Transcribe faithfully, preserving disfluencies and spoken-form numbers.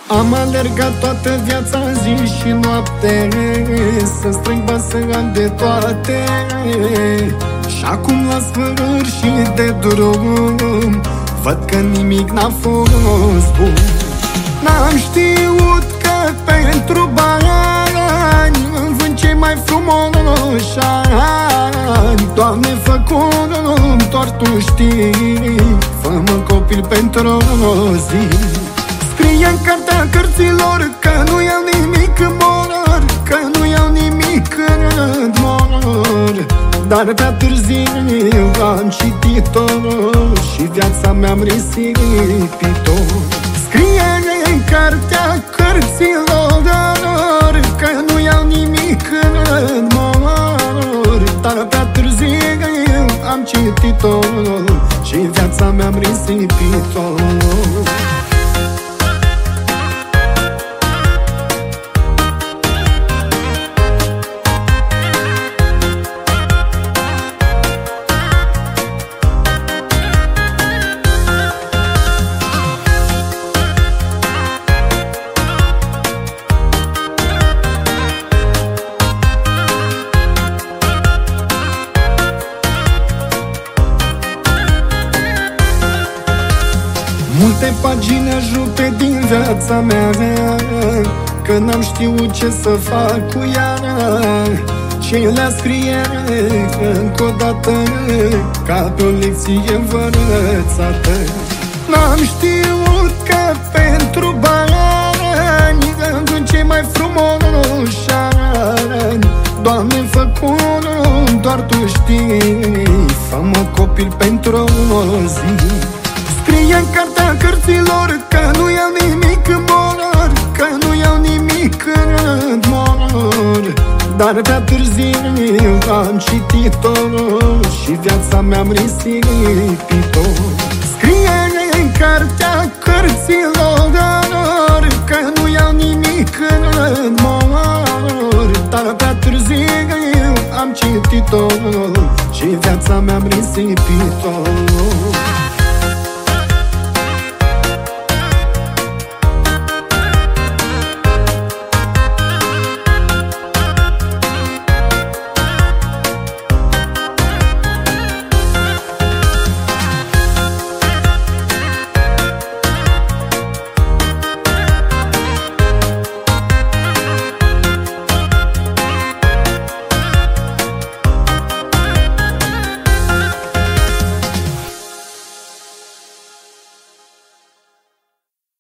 Am alergat toată viața, zi și noapte, să strâng bani, să am de toate. Și acum la sfârșit de drum văd că nimic n-a fost bun. N-am știut că pentru bani îmi vând cei mai frumoși ani. Doamne, fă cum doar Tu știi, fă-mă copil pentru o zi. Scrie în cartea cărților că nu iau nimic în mor, că nu iau nimic în mor. Dar prea târziu am citit-o și viața mea-am risipit-o. Scrie în cartea cărților că nu iau nimic în mor. Dar prea târziu am citit-o și viața mea-am risipit-o. Multe pagini aș rupe din viața mea, că n-am știut ce să fac cu ea. Și le scrie încă o dată, ca pe o lecție învățată. N-am știut că pentru bani îmi vând cei mai frumoși ani. Doamne, fă cum doar Tu știi, fă-mă copil pentru o zi. Scrie în cartea cărților că nu iau nimic în mor, că nu iau nimic în mor. Dar prea târziu am citit-o și viața mea-am risipit-o. Scrie în cartea cărților că nu iau nimic în mor. Dar prea târziu am citit-o și viața mea-am risipit-o.